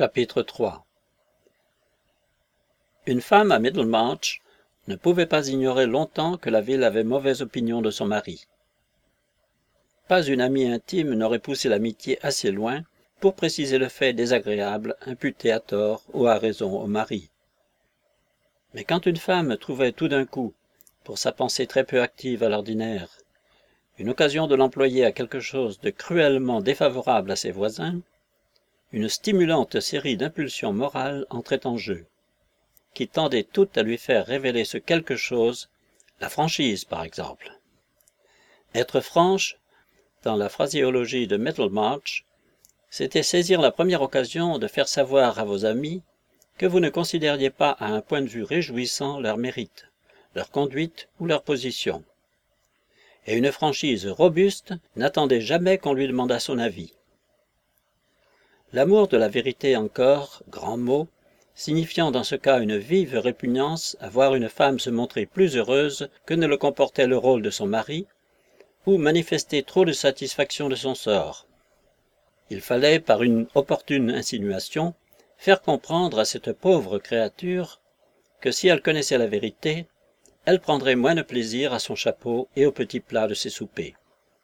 Chapitre 3 Une femme à Middlemarch ne pouvait pas ignorer longtemps que la ville avait mauvaise opinion de son mari. Pas une amie intime n'aurait poussé l'amitié assez loin pour préciser le fait désagréable imputé à tort ou à raison au mari. Mais quand une femme trouvait tout d'un coup, pour sa pensée très peu active à l'ordinaire, une occasion de l'employer à quelque chose de cruellement défavorable à ses voisins, une stimulante série d'impulsions morales entrait en jeu, qui tendaient toutes à lui faire révéler ce quelque chose, la franchise par exemple. Être franche, dans la phraséologie de Middlemarch, c'était saisir la première occasion de faire savoir à vos amis que vous ne considériez pas à un point de vue réjouissant leur mérite, leur conduite ou leur position. Et une franchise robuste n'attendait jamais qu'on lui demandât son avis. L'amour de la vérité encore, grand mot, signifiant dans ce cas une vive répugnance à voir une femme se montrer plus heureuse que ne le comportait le rôle de son mari, ou manifester trop de satisfaction de son sort. Il fallait, par une opportune insinuation, faire comprendre à cette pauvre créature que si elle connaissait la vérité, elle prendrait moins de plaisir à son chapeau et aux petits plats de ses soupers.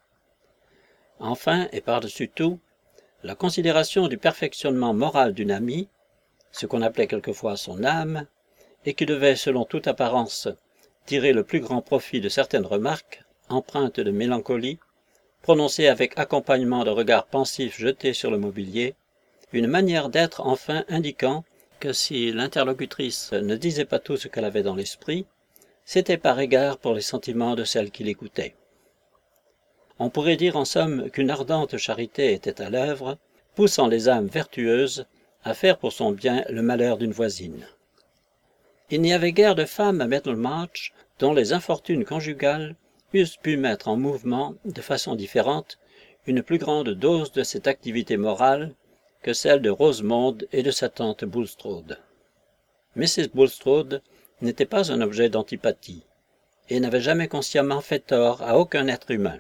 Enfin, et par-dessus tout, la considération du perfectionnement moral d'une amie, ce qu'on appelait quelquefois son âme, et qui devait, selon toute apparence, tirer le plus grand profit de certaines remarques, empreintes de mélancolie, prononcées avec accompagnement de regards pensifs jetés sur le mobilier, une manière d'être enfin indiquant que si l'interlocutrice ne disait pas tout ce qu'elle avait dans l'esprit, c'était par égard pour les sentiments de celle qui l'écoutait. On pourrait dire en somme qu'une ardente charité était à l'œuvre, poussant les âmes vertueuses à faire pour son bien le malheur d'une voisine. Il n'y avait guère de femmes à Middlemarch dont les infortunes conjugales eussent pu mettre en mouvement, de façon différente, une plus grande dose de cette activité morale que celle de Rosemonde et de sa tante Bulstrode. Mrs. Bulstrode n'était pas un objet d'antipathie, et n'avait jamais consciemment fait tort à aucun être humain.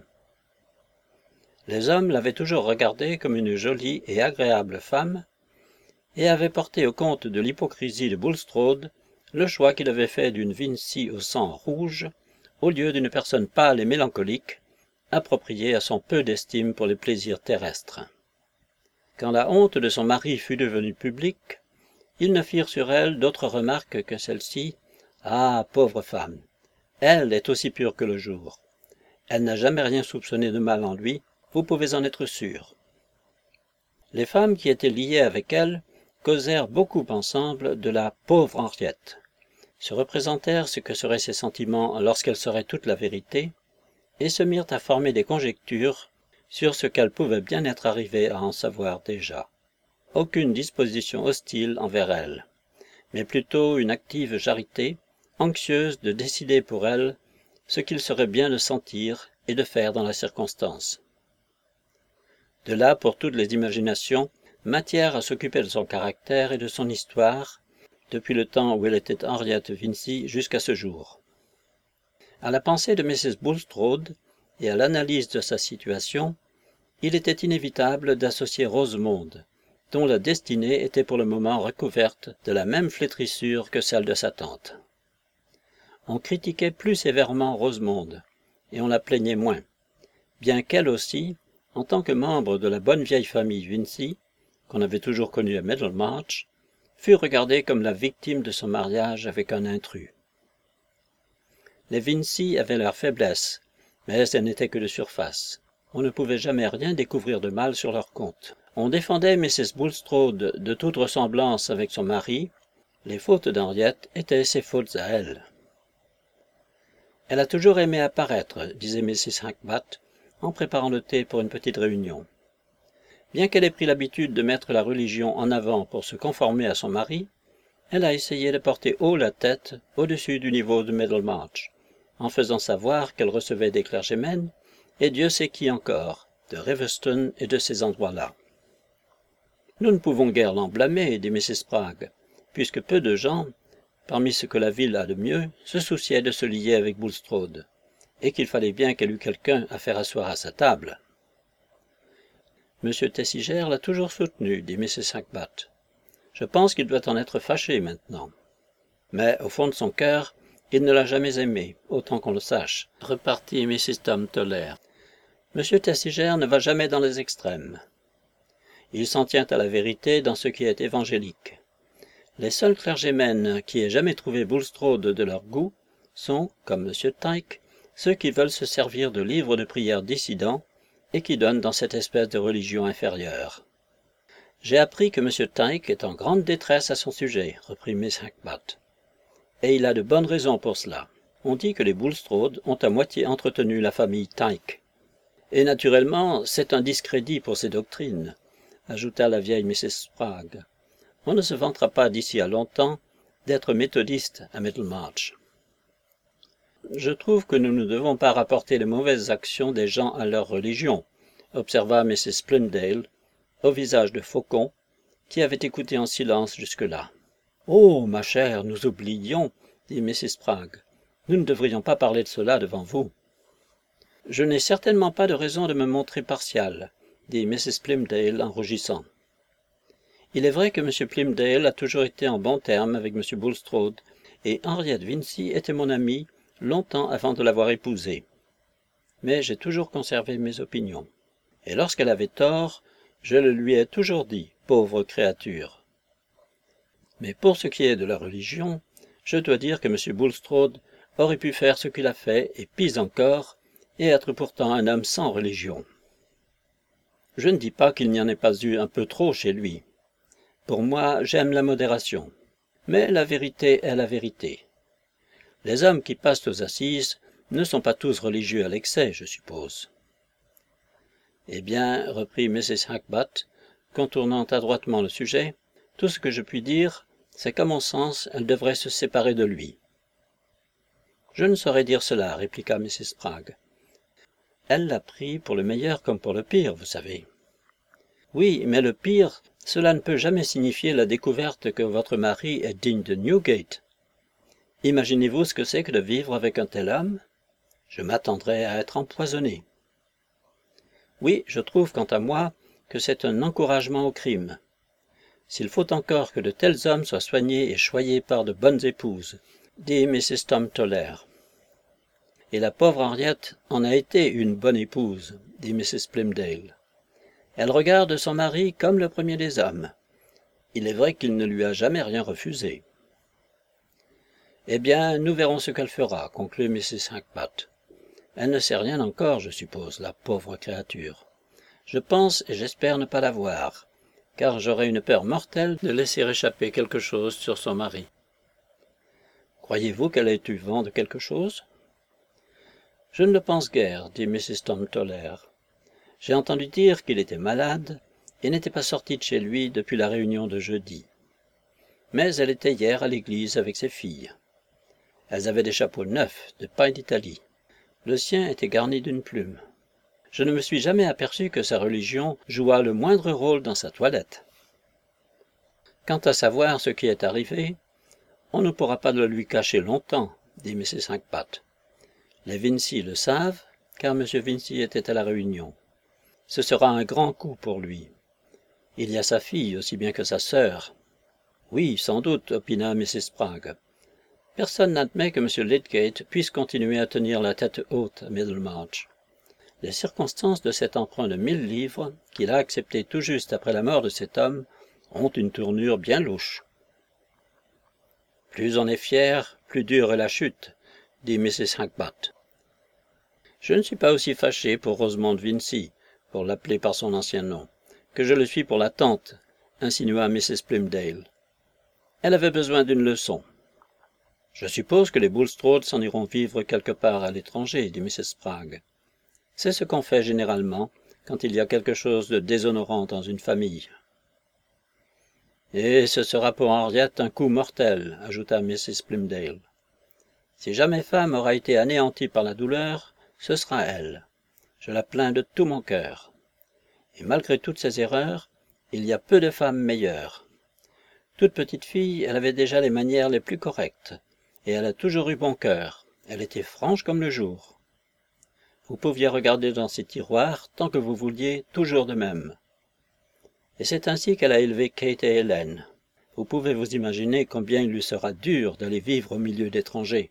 Les hommes l'avaient toujours regardée comme une jolie et agréable femme, et avaient porté au compte de l'hypocrisie de Bulstrode le choix qu'il avait fait d'une Vincy au sang rouge, au lieu d'une personne pâle et mélancolique, appropriée à son peu d'estime pour les plaisirs terrestres. Quand la honte de son mari fut devenue publique, ils ne firent sur elle d'autre remarque que celle-ci: « Ah, pauvre femme! Elle est aussi pure que le jour. Elle n'a jamais rien soupçonné de mal en lui, vous pouvez en être sûr. » Les femmes qui étaient liées avec elle causèrent beaucoup ensemble de la pauvre Henriette, se représentèrent ce que seraient ses sentiments lorsqu'elle saurait toute la vérité, et se mirent à former des conjectures sur ce qu'elle pouvait bien être arrivée à en savoir déjà. Aucune disposition hostile envers elle, mais plutôt une active charité, anxieuse de décider pour elle ce qu'il serait bien de sentir et de faire dans la circonstance. De là, pour toutes les imaginations, matière à s'occuper de son caractère et de son histoire, depuis le temps où elle était Henriette Vincy jusqu'à ce jour. À la pensée de Mrs. Bulstrode et à l'analyse de sa situation, il était inévitable d'associer Rosemonde, dont la destinée était pour le moment recouverte de la même flétrissure que celle de sa tante. On critiquait plus sévèrement Rosemonde, et on la plaignait moins, bien qu'elle aussi, en tant que membre de la bonne vieille famille Vincy, qu'on avait toujours connue à Middlemarch, fut regardée comme la victime de son mariage avec un intrus. Les Vincy avaient leurs faiblesses, mais elles n'étaient que de surface. On ne pouvait jamais rien découvrir de mal sur leur compte. On défendait Mrs. Bulstrode de toute ressemblance avec son mari. Les fautes d'Henriette étaient ses fautes à elle. « Elle a toujours aimé apparaître, » disait Mrs. Hackbat, en préparant le thé pour une petite réunion. Bien qu'elle ait pris l'habitude de mettre la religion en avant pour se conformer à son mari, elle a essayé de porter haut la tête au-dessus du niveau de Middlemarch, en faisant savoir qu'elle recevait des clergymen, et Dieu sait qui encore, de Reveston et de ces endroits-là. « Nous ne pouvons guère l'en blâmer, dit Mrs. Spragg, puisque peu de gens, parmi ce que la ville a de mieux, se souciaient de se lier avec Bulstrode, et qu'il fallait bien qu'elle eût quelqu'un à faire asseoir à sa table. » « M. Tessiger l'a toujours soutenu, dit Mrs. Hackbat. Je pense qu'il doit en être fâché maintenant. Mais, au fond de son cœur, il ne l'a jamais aimée, autant qu'on le sache, repartit Mrs. Tom Toller. Monsieur Thesiger ne va jamais dans les extrêmes. Il s'en tient à la vérité dans ce qui est évangélique. Les seuls clergymen qui aient jamais trouvé Bulstrode de leur goût sont, comme M. Tyke, ceux qui veulent se servir de livres de prières dissidents et qui donnent dans cette espèce de religion inférieure. « J'ai appris que M. Tyke est en grande détresse à son sujet, reprit Miss Hackbutt. Et il a de bonnes raisons pour cela. On dit que les Bulstrode ont à moitié entretenu la famille Tyke. Et naturellement, c'est un discrédit pour ses doctrines, ajouta la vieille Mrs. Spragg. On ne se vantera pas d'ici à longtemps d'être méthodiste à Middlemarch. Je trouve que nous ne devons pas rapporter les mauvaises actions des gens à leur religion, observa Mrs. Plymdale, au visage de faucon, qui avait écouté en silence jusque-là. « Oh, ma chère, nous oublions, dit Mrs. Spragg. Nous ne devrions pas parler de cela devant vous. »« Je n'ai certainement pas de raison de me montrer partial, dit Mrs. Plymdale en rougissant. Il est vrai que M. Plymdale a toujours été en bons termes avec M. Bulstrode, et Henriette Vincy était mon amie longtemps avant de l'avoir épousée. Mais j'ai toujours conservé mes opinions. Et lorsqu'elle avait tort, je le lui ai toujours dit, pauvre créature. Mais pour ce qui est de la religion, je dois dire que M. Bulstrode aurait pu faire ce qu'il a fait, et pis encore, et être pourtant un homme sans religion. Je ne dis pas qu'il n'y en ait pas eu un peu trop chez lui. Pour moi, j'aime la modération. Mais la vérité est la vérité. Les hommes qui passent aux assises ne sont pas tous religieux à l'excès, je suppose. Eh bien, reprit Mrs. Hackbutt, contournant adroitement le sujet, tout ce que je puis dire, c'est qu'à mon sens, elle devrait se séparer de lui. Je ne saurais dire cela, répliqua Mrs. Spragg. Elle l'a pris pour le meilleur comme pour le pire, vous savez. Oui, mais le pire, cela ne peut jamais signifier la découverte que votre mari est digne de Newgate. Imaginez-vous ce que c'est que de vivre avec un tel homme? Je m'attendrais à être empoisonné. Oui, je trouve, quant à moi, que c'est un encouragement au crime. S'il faut encore que de tels hommes soient soignés et choyés par de bonnes épouses, dit Mrs. Tom Toller. Et la pauvre Henriette en a été une bonne épouse, dit Mrs. Plymdale. Elle regarde son mari comme le premier des hommes. Il est vrai qu'il ne lui a jamais rien refusé. Eh bien, nous verrons ce qu'elle fera, conclut Mrs. Hackbutt. Elle ne sait rien encore, je suppose, la pauvre créature. Je pense et j'espère ne pas la voir, car j'aurais une peur mortelle de laisser échapper quelque chose sur son mari. Croyez-vous qu'elle ait eu vent de quelque chose? Je ne le pense guère, dit Mrs. Tom Toller. J'ai entendu dire qu'il était malade et n'était pas sorti de chez lui depuis la réunion de jeudi. Mais elle était hier à l'église avec ses filles. Elles avaient des chapeaux neufs, de paille d'Italie. Le sien était garni d'une plume. Je ne me suis jamais aperçu que sa religion jouât le moindre rôle dans sa toilette. Quant à savoir ce qui est arrivé, on ne pourra pas le lui cacher longtemps, dit Mrs. Hackbutt. Les Vincy le savent, car M. Vincy était à la réunion. Ce sera un grand coup pour lui. Il y a sa fille aussi bien que sa sœur. Oui, sans doute, opina Mrs. Spragg. Personne n'admet que M. Lydgate puisse continuer à tenir la tête haute à Middlemarch. Les circonstances de cet emprunt de 1000 livres, qu'il a accepté tout juste après la mort de cet homme, ont une tournure bien louche. Plus on est fier, plus dure est la chute, dit Mrs. Hackbutt. Je ne suis pas aussi fâché pour Rosamond Vincy, pour l'appeler par son ancien nom, que je le suis pour la tante, insinua Mrs. Plymdale. Elle avait besoin d'une leçon. Je suppose que les Bulstrode s'en iront vivre quelque part à l'étranger, dit Mrs. Spragg. C'est ce qu'on fait généralement quand il y a quelque chose de déshonorant dans une famille. Et ce sera pour Henriette un coup mortel, ajouta Mrs. Plymdale. Si jamais femme aura été anéantie par la douleur, ce sera elle. Je la plains de tout mon cœur. Et malgré toutes ses erreurs, il y a peu de femmes meilleures. Toute petite fille, elle avait déjà les manières les plus correctes, et elle a toujours eu bon cœur. Elle était franche comme le jour. Vous pouviez regarder dans ses tiroirs tant que vous vouliez, toujours de même. Et c'est ainsi qu'elle a élevé Kate et Hélène. Vous pouvez vous imaginer combien il lui sera dur d'aller vivre au milieu d'étrangers.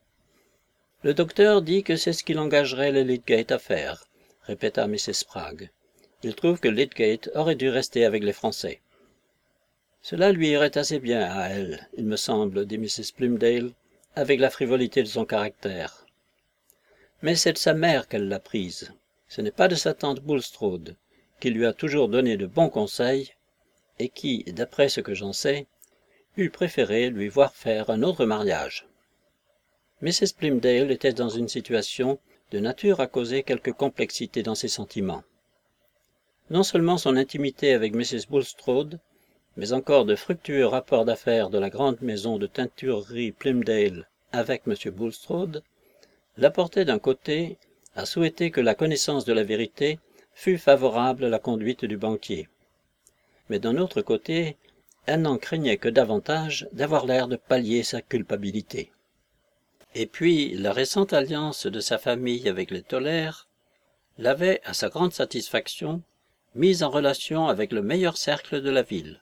Le docteur dit que c'est ce qu'il engagerait les Lydgate à faire, répéta Mrs. Spragg. Il trouve que Lydgate aurait dû rester avec les Français. Cela lui irait assez bien à elle, il me semble, dit Mrs. Plumdale, avec la frivolité de son caractère. Mais c'est de sa mère qu'elle l'a prise. Ce n'est pas de sa tante Bulstrode, qui lui a toujours donné de bons conseils, et qui, d'après ce que j'en sais, eût préféré lui voir faire un autre mariage. Mrs. Plumdale était dans une situation de nature à causer quelque complexité dans ses sentiments. Non seulement son intimité avec Mrs. Bulstrode, mais encore de fructueux rapports d'affaires de la grande maison de teinturerie Plumdale avec M. Bulstrode, l'apportaient d'un côté à souhaiter que la connaissance de la vérité fût favorable à la conduite du banquier. Mais d'un autre côté, elle n'en craignait que davantage d'avoir l'air de pallier sa culpabilité. Et puis, la récente alliance de sa famille avec les Tolère l'avait, à sa grande satisfaction, mise en relation avec le meilleur cercle de la ville.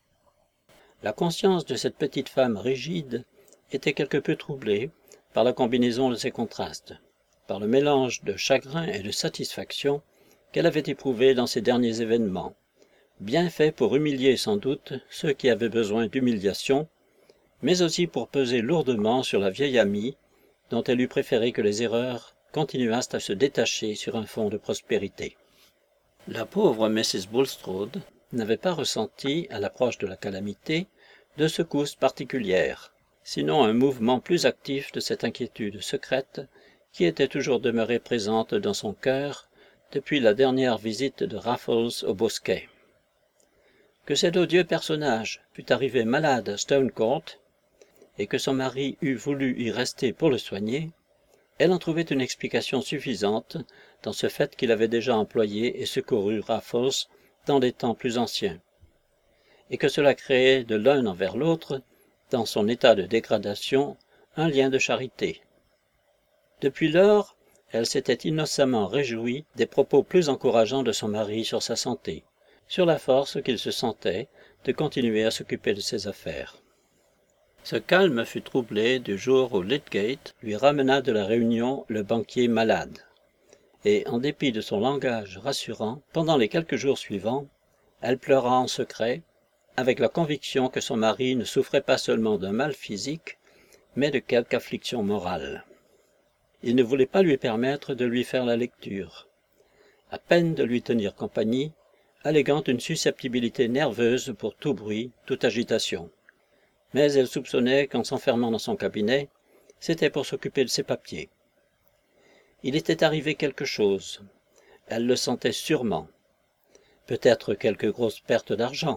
La conscience de cette petite femme rigide était quelque peu troublée par la combinaison de ces contrastes, par le mélange de chagrin et de satisfaction qu'elle avait éprouvé dans ces derniers événements, bien faits pour humilier sans doute ceux qui avaient besoin d'humiliation, mais aussi pour peser lourdement sur la vieille amie, dont elle eût préféré que les erreurs continuassent à se détacher sur un fond de prospérité. La pauvre Mrs. Bulstrode n'avait pas ressenti, à l'approche de la calamité, de secousse particulière, sinon un mouvement plus actif de cette inquiétude secrète qui était toujours demeurée présente dans son cœur depuis la dernière visite de Raffles au bosquet. Que cet odieux personnage fût arrivé malade à Stonecourt, et que son mari eût voulu y rester pour le soigner, elle en trouvait une explication suffisante dans ce fait qu'il avait déjà employé et secouru Raffles dans des temps plus anciens, et que cela créait de l'un envers l'autre, dans son état de dégradation, un lien de charité. Depuis lors, elle s'était innocemment réjouie des propos plus encourageants de son mari sur sa santé, sur la force qu'il se sentait de continuer à s'occuper de ses affaires. Ce calme fut troublé du jour où Lydgate lui ramena de la Réunion le banquier malade, et, en dépit de son langage rassurant, pendant les quelques jours suivants, elle pleura en secret, avec la conviction que son mari ne souffrait pas seulement d'un mal physique, mais de quelque affliction morale. Il ne voulait pas lui permettre de lui faire la lecture, à peine de lui tenir compagnie, alléguant une susceptibilité nerveuse pour tout bruit, toute agitation. Mais elle soupçonnait qu'en s'enfermant dans son cabinet, c'était pour s'occuper de ses papiers. Il était arrivé quelque chose. Elle le sentait sûrement. Peut-être quelque grosse perte d'argent.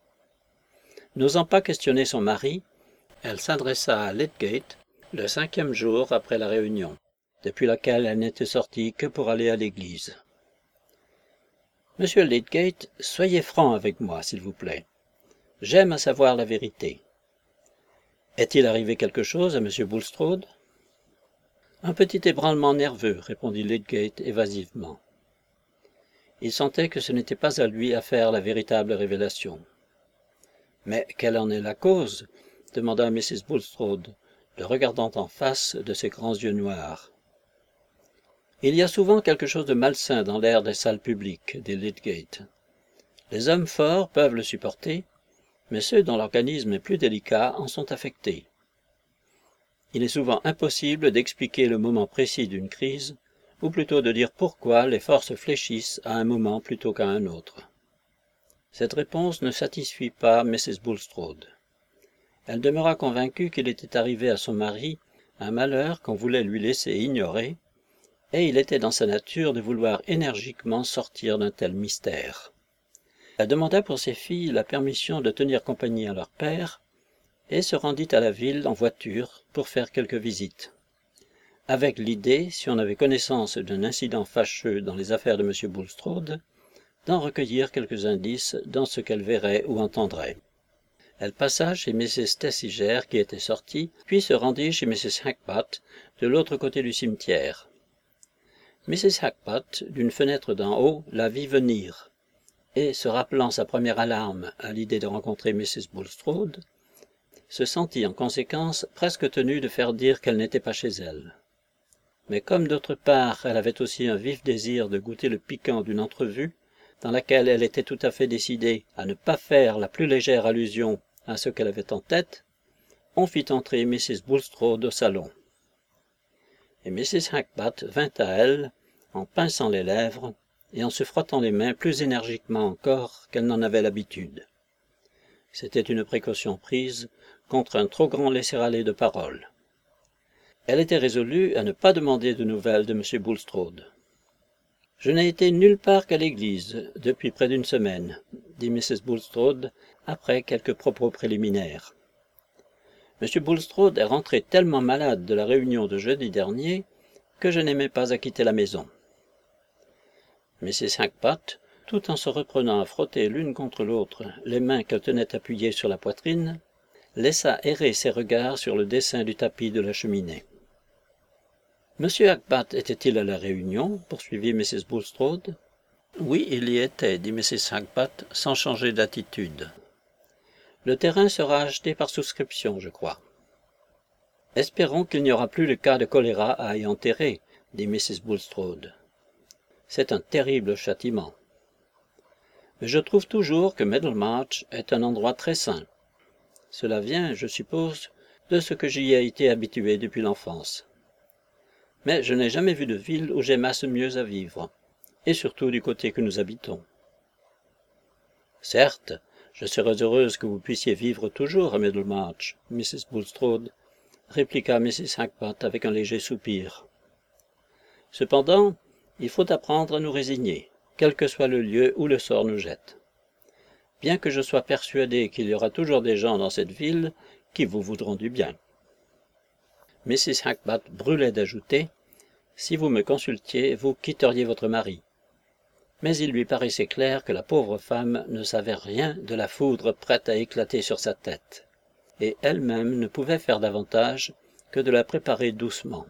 N'osant pas questionner son mari, elle s'adressa à Lydgate le 5e jour après la réunion, depuis laquelle elle n'était sortie que pour aller à l'église. « Monsieur Lydgate, soyez franc avec moi, s'il vous plaît. J'aime à savoir la vérité. Est-il arrivé quelque chose à M. Bulstrode ?»« Un petit ébranlement nerveux, » répondit Lydgate évasivement. Il sentait que ce n'était pas à lui à faire la véritable révélation. « Mais quelle en est la cause ?» demanda Mrs. Bulstrode, le regardant en face de ses grands yeux noirs. « Il y a souvent quelque chose de malsain dans l'air des salles publiques, dit Lydgate. Les hommes forts peuvent le supporter, mais ceux dont l'organisme est plus délicat en sont affectés. Il est souvent impossible d'expliquer le moment précis d'une crise, ou plutôt de dire pourquoi les forces fléchissent à un moment plutôt qu'à un autre. » Cette réponse ne satisfit pas Mrs. Bulstrode. Elle demeura convaincue qu'il était arrivé à son mari un malheur qu'on voulait lui laisser ignorer, et il était dans sa nature de vouloir énergiquement sortir d'un tel mystère. Elle demanda pour ses filles la permission de tenir compagnie à leur père, et se rendit à la ville en voiture pour faire quelques visites, avec l'idée, si on avait connaissance d'un incident fâcheux dans les affaires de M. Bulstrode, d'en recueillir quelques indices dans ce qu'elle verrait ou entendrait. Elle passa chez Mrs. Thesiger qui était sortie, puis se rendit chez Mrs. Hackbutt, de l'autre côté du cimetière. Mrs. Hackbutt, d'une fenêtre d'en haut, la vit venir, et, se rappelant sa première alarme à l'idée de rencontrer Mrs. Bulstrode, se sentit en conséquence presque tenue de faire dire qu'elle n'était pas chez elle. Mais comme d'autre part elle avait aussi un vif désir de goûter le piquant d'une entrevue, dans laquelle elle était tout à fait décidée à ne pas faire la plus légère allusion à ce qu'elle avait en tête, on fit entrer Mrs. Bulstrode au salon. Et Mrs. Hackbutt vint à elle, en pinçant les lèvres et en se frottant les mains plus énergiquement encore qu'elle n'en avait l'habitude. C'était une précaution prise contre un trop grand laisser-aller de parole. Elle était résolue à ne pas demander de nouvelles de M. Bulstrode. « Je n'ai été nulle part qu'à l'église depuis près d'une semaine, » dit Mrs. Bulstrode après quelques propos préliminaires. « M. Bulstrode est rentré tellement malade de la réunion de jeudi dernier que je n'aimais pas à quitter la maison. » Mrs. Hackbutt, tout en se reprenant à frotter l'une contre l'autre les mains qu'elle tenait appuyées sur la poitrine, laissa errer ses regards sur le dessin du tapis de la cheminée. « Monsieur Hackbutt était-il à la réunion ?» poursuivit Mrs. Bulstrode. « Oui, il y était, » dit Mrs. Hackbutt, sans changer d'attitude. « Le terrain sera acheté par souscription, je crois. »« Espérons qu'il n'y aura plus le cas de choléra à y enterrer, » dit Mrs. Bulstrode. « C'est un terrible châtiment. Mais je trouve toujours que Middlemarch est un endroit très sain. Cela vient, je suppose, de ce que j'y ai été habitué depuis l'enfance. Mais je n'ai jamais vu de ville où j'aimasse mieux à vivre, et surtout du côté que nous habitons. Certes, je serais heureuse que vous puissiez vivre toujours à Middlemarch, Mrs. Bulstrode, répliqua Mrs. Hackbutt avec un léger soupir. Cependant, il faut apprendre à nous résigner, quel que soit le lieu où le sort nous jette. Bien que je sois persuadé qu'il y aura toujours des gens dans cette ville qui vous voudront du bien. Mrs. Hackbutt brûlait d'ajouter « Si vous me consultiez, vous quitteriez votre mari. » Mais il lui paraissait clair que la pauvre femme ne savait rien de la foudre prête à éclater sur sa tête, et elle-même ne pouvait faire davantage que de la préparer doucement.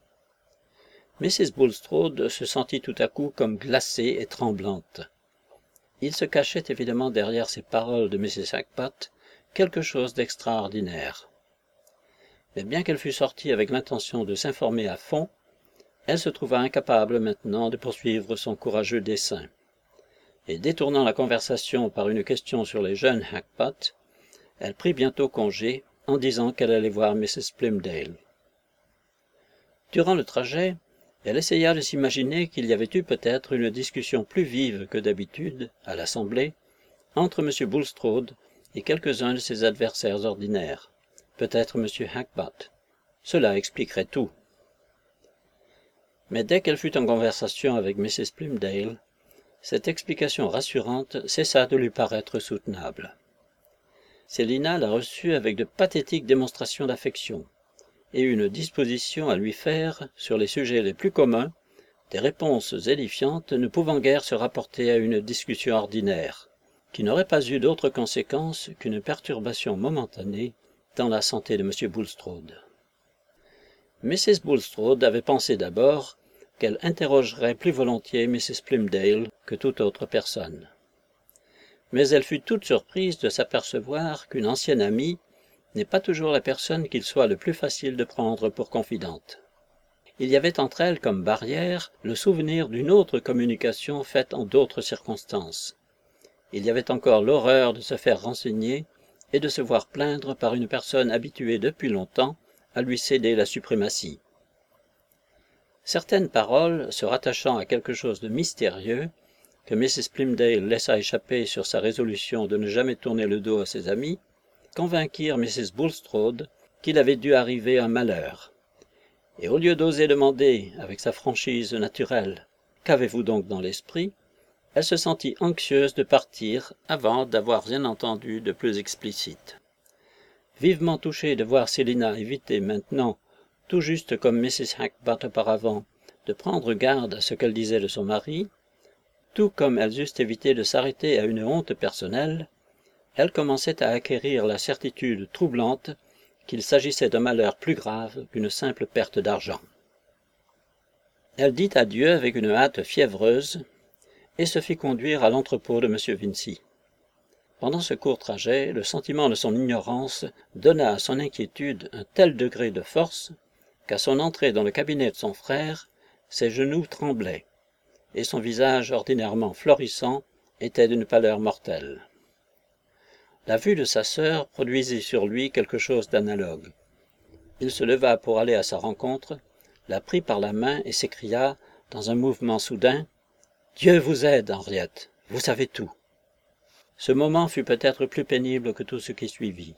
Mrs. Bulstrode se sentit tout à coup comme glacée et tremblante. Il se cachait évidemment derrière ces paroles de Mrs. Hackbutt quelque chose d'extraordinaire. Mais bien qu'elle fût sortie avec l'intention de s'informer à fond, elle se trouva incapable maintenant de poursuivre son courageux dessein. Et détournant la conversation par une question sur les jeunes Hackbutt, elle prit bientôt congé en disant qu'elle allait voir Mrs. Plymdale. Durant le trajet, elle essaya de s'imaginer qu'il y avait eu peut-être une discussion plus vive que d'habitude, à l'Assemblée, entre M. Bulstrode et quelques-uns de ses adversaires ordinaires, peut-être M. Hackbutt. Cela expliquerait tout. Mais dès qu'elle fut en conversation avec Mrs. Plymdale, cette explication rassurante cessa de lui paraître soutenable. Célina la reçut avec de pathétiques démonstrations d'affection, et eut une disposition à lui faire, sur les sujets les plus communs, des réponses édifiantes ne pouvant guère se rapporter à une discussion ordinaire, qui n'aurait pas eu d'autre conséquence qu'une perturbation momentanée dans la santé de M. Bulstrode. Mrs. Bulstrode avait pensé d'abord qu'elle interrogerait plus volontiers Mrs. Plymdale que toute autre personne. Mais elle fut toute surprise de s'apercevoir qu'une ancienne amie n'est pas toujours la personne qu'il soit le plus facile de prendre pour confidente. Il y avait entre elles comme barrière le souvenir d'une autre communication faite en d'autres circonstances. Il y avait encore l'horreur de se faire renseigner et de se voir plaindre par une personne habituée depuis longtemps à lui céder la suprématie. Certaines paroles, se rattachant à quelque chose de mystérieux, que Mrs. Plymdale laissa échapper sur sa résolution de ne jamais tourner le dos à ses amis, convainquirent Mrs. Bulstrode qu'il avait dû arriver un malheur. Et au lieu d'oser demander, avec sa franchise naturelle, « Qu'avez-vous donc dans l'esprit ?», elle se sentit anxieuse de partir avant d'avoir rien entendu de plus explicite. Vivement touchée de voir Célina éviter maintenant, tout juste comme Mrs. Hackbutt auparavant, de prendre garde à ce qu'elle disait de son mari, tout comme elles eussent évité de s'arrêter à une honte personnelle, elle commençait à acquérir la certitude troublante qu'il s'agissait d'un malheur plus grave qu'une simple perte d'argent. Elle dit adieu avec une hâte fiévreuse, et se fit conduire à l'entrepôt de M. Vincy. Pendant ce court trajet, le sentiment de son ignorance donna à son inquiétude un tel degré de force qu'à son entrée dans le cabinet de son frère, ses genoux tremblaient, et son visage ordinairement florissant était d'une pâleur mortelle. La vue de sa sœur produisit sur lui quelque chose d'analogue. Il se leva pour aller à sa rencontre, la prit par la main et s'écria, dans un mouvement soudain, « Dieu vous aide, Henriette, vous savez tout. » Ce moment fut peut-être plus pénible que tout ce qui suivit.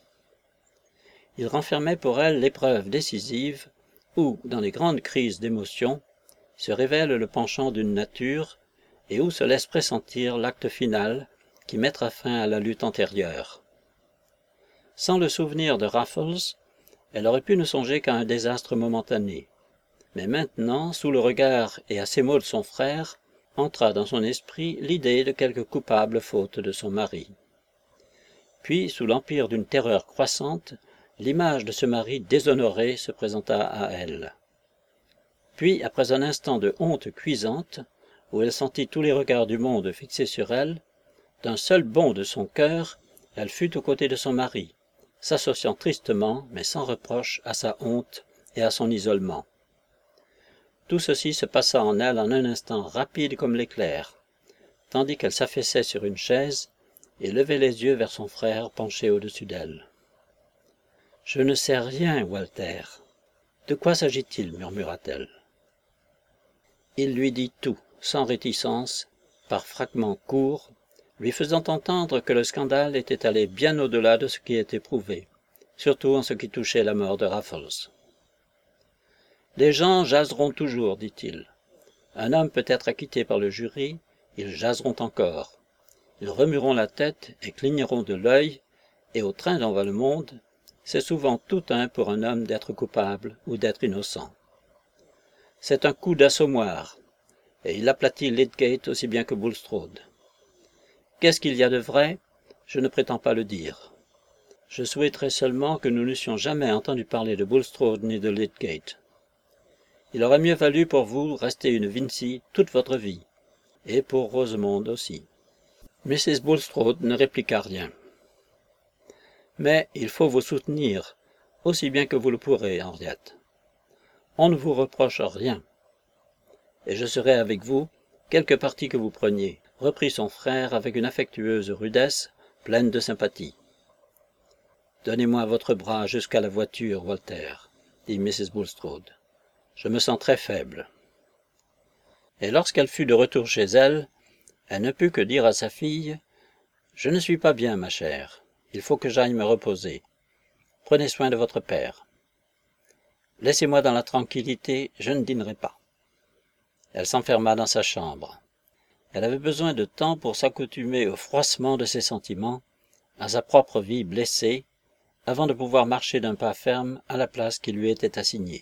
Il renfermait pour elle l'épreuve décisive où, dans les grandes crises d'émotion, se révèle le penchant d'une nature et où se laisse pressentir l'acte final qui mettra fin à la lutte antérieure. Sans le souvenir de Raffles, elle aurait pu ne songer qu'à un désastre momentané. Mais maintenant, sous le regard et à ces mots de son frère, entra dans son esprit l'idée de quelque coupable faute de son mari. Puis, sous l'empire d'une terreur croissante, l'image de ce mari déshonoré se présenta à elle. Puis, après un instant de honte cuisante, où elle sentit tous les regards du monde fixés sur elle, d'un seul bond de son cœur, elle fut aux côtés de son mari, s'associant tristement, mais sans reproche, à sa honte et à son isolement. Tout ceci se passa en elle en un instant rapide comme l'éclair, tandis qu'elle s'affaissait sur une chaise et levait les yeux vers son frère penché au-dessus d'elle. « Je ne sais rien, Walter. De quoi s'agit-il » murmura-t-elle. Il lui dit tout, sans réticence, par fragments courts, lui faisant entendre que le scandale était allé bien au-delà de ce qui était prouvé, surtout en ce qui touchait la mort de Raffles. « Les gens jaseront toujours, dit-il. Un homme peut être acquitté par le jury, ils jaseront encore. Ils remueront la tête et cligneront de l'œil, et au train dont va le monde, c'est souvent tout un pour un homme d'être coupable ou d'être innocent. C'est un coup d'assommoir, et il aplatit Lydgate aussi bien que Bulstrode. Qu'est-ce qu'il y a de vrai? Je ne prétends pas le dire. Je souhaiterais seulement que nous n'eussions jamais entendu parler de Bulstrode ni de Lydgate. Il aurait mieux valu pour vous rester une Vincy toute votre vie, et pour Rosemonde aussi. » Mrs. Bulstrode ne répliqua rien. « Mais il faut vous soutenir, aussi bien que vous le pourrez, Henriette. On ne vous reproche rien. Et je serai avec vous, quelque parti que vous preniez, » reprit son frère avec une affectueuse rudesse, pleine de sympathie. « Donnez-moi votre bras jusqu'à la voiture, Walter, dit Mrs. Bulstrode. Je me sens très faible. » Et lorsqu'elle fut de retour chez elle, elle ne put que dire à sa fille, « Je ne suis pas bien, ma chère. Il faut que j'aille me reposer. Prenez soin de votre père. Laissez-moi dans la tranquillité, je ne dînerai pas. » Elle s'enferma dans sa chambre. Elle avait besoin de temps pour s'accoutumer au froissement de ses sentiments, à sa propre vie blessée, avant de pouvoir marcher d'un pas ferme à la place qui lui était assignée.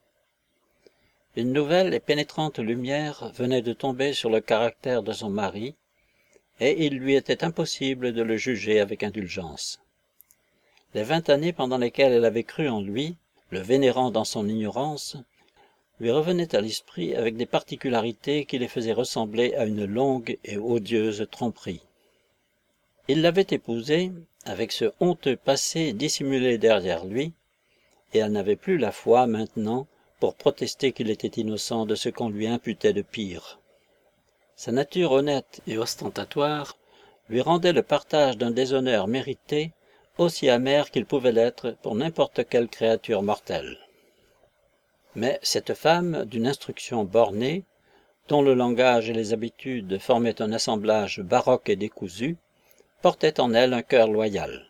Une nouvelle et pénétrante lumière venait de tomber sur le caractère de son mari, et il lui était impossible de le juger avec indulgence. Les 20 années pendant lesquelles elle avait cru en lui, le vénérant dans son ignorance, lui revenaient à l'esprit avec des particularités qui les faisaient ressembler à une longue et odieuse tromperie. Il l'avait épousée, avec ce honteux passé dissimulé derrière lui, et elle n'avait plus la foi, maintenant, pour protester qu'il était innocent de ce qu'on lui imputait de pire. Sa nature honnête et ostentatoire lui rendait le partage d'un déshonneur mérité aussi amer qu'il pouvait l'être pour n'importe quelle créature mortelle. Mais cette femme, d'une instruction bornée, dont le langage et les habitudes formaient un assemblage baroque et décousu, portait en elle un cœur loyal.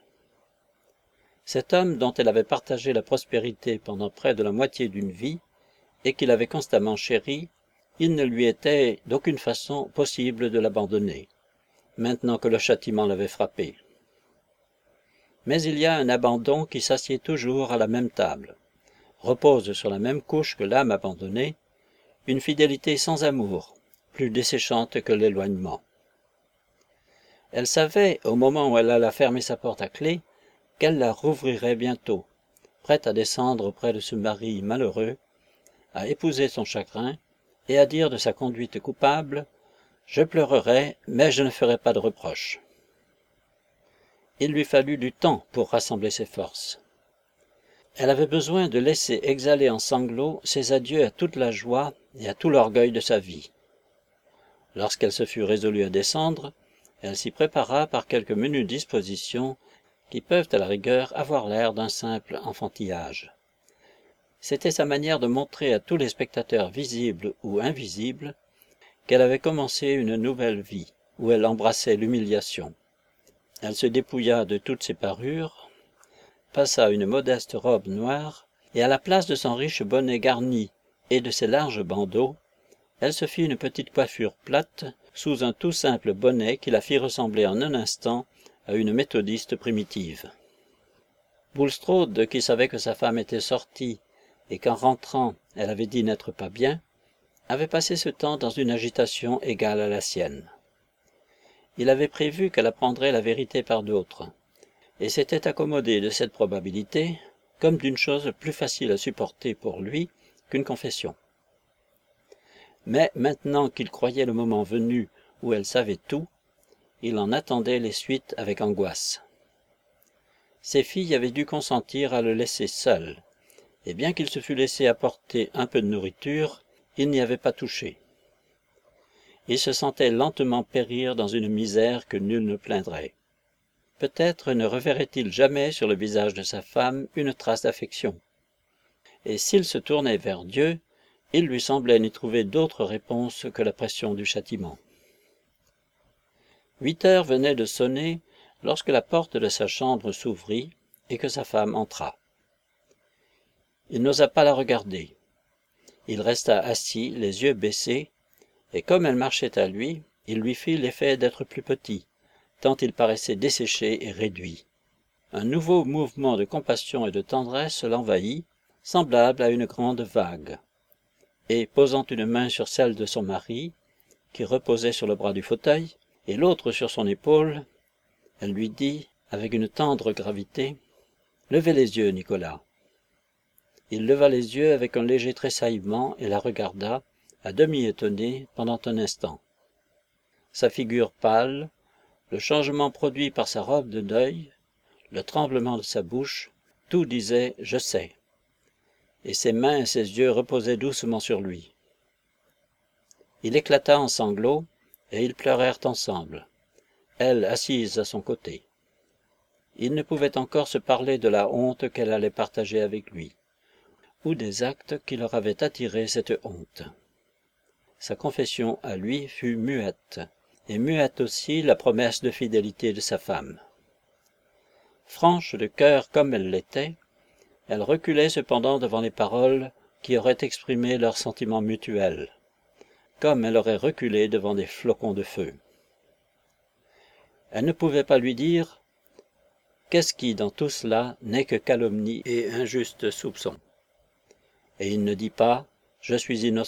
Cet homme dont elle avait partagé la prospérité pendant près de la moitié d'une vie, et qu'il avait constamment chéri, il ne lui était d'aucune façon possible de l'abandonner, maintenant que le châtiment l'avait frappé. Mais il y a un abandon qui s'assied toujours à la même table, repose sur la même couche que l'âme abandonnée, une fidélité sans amour, plus desséchante que l'éloignement. Elle savait, au moment où elle alla fermer sa porte à clé, qu'elle la rouvrirait bientôt, prête à descendre auprès de ce mari malheureux, à épouser son chagrin et à dire de sa conduite coupable Je pleurerai, mais je ne ferai pas de reproches. » Il lui fallut du temps pour rassembler ses forces. Elle avait besoin de laisser exhaler en sanglots ses adieux à toute la joie et à tout l'orgueil de sa vie. Lorsqu'elle se fut résolue à descendre, elle s'y prépara par quelques menues dispositions qui peuvent à la rigueur avoir l'air d'un simple enfantillage. C'était sa manière de montrer à tous les spectateurs visibles ou invisibles qu'elle avait commencé une nouvelle vie, où elle embrassait l'humiliation. Elle se dépouilla de toutes ses parures, passa une modeste robe noire, et à la place de son riche bonnet garni et de ses larges bandeaux, elle se fit une petite coiffure plate sous un tout simple bonnet qui la fit ressembler en un instant à une méthodiste primitive. Bulstrode, qui savait que sa femme était sortie et qu'en rentrant elle avait dit n'être pas bien, avait passé ce temps dans une agitation égale à la sienne. Il avait prévu qu'elle apprendrait la vérité par d'autres, et s'était accommodé de cette probabilité comme d'une chose plus facile à supporter pour lui qu'une confession. Mais maintenant qu'il croyait le moment venu où elle savait tout, il en attendait les suites avec angoisse. Ses filles avaient dû consentir à le laisser seul, et bien qu'il se fût laissé apporter un peu de nourriture, il n'y avait pas touché. Il se sentait lentement périr dans une misère que nul ne plaindrait. Peut-être ne reverrait-il jamais sur le visage de sa femme une trace d'affection. Et s'il se tournait vers Dieu, il lui semblait n'y trouver d'autre réponse que la pression du châtiment. 8 heures venaient de sonner lorsque la porte de sa chambre s'ouvrit et que sa femme entra. Il n'osa pas la regarder. Il resta assis, les yeux baissés, et comme elle marchait à lui, il lui fit l'effet d'être plus petit, tant il paraissait desséché et réduit. Un nouveau mouvement de compassion et de tendresse l'envahit, semblable à une grande vague. Et posant une main sur celle de son mari, qui reposait sur le bras du fauteuil, et l'autre sur son épaule, elle lui dit, avec une tendre gravité, « Levez les yeux, Nicolas. » Il leva les yeux avec un léger tressaillement et la regarda, à demi étonné, pendant un instant. Sa figure pâle, le changement produit par sa robe de deuil, le tremblement de sa bouche, tout disait « Je sais », et ses mains et ses yeux reposaient doucement sur lui. Il éclata en sanglots, et ils pleurèrent ensemble, elle assise à son côté. Ils ne pouvaient encore se parler de la honte qu'elle allait partager avec lui, ou des actes qui leur avaient attiré cette honte. Sa confession à lui fut muette, et muette aussi la promesse de fidélité de sa femme. Franche de cœur comme elle l'était, elle reculait cependant devant les paroles qui auraient exprimé leurs sentiments mutuels, comme elle aurait reculé devant des flocons de feu. Elle ne pouvait pas lui dire « Qu'est-ce qui, dans tout cela, n'est que calomnie et injuste soupçon ?» Et il ne dit pas « Je suis innocent ».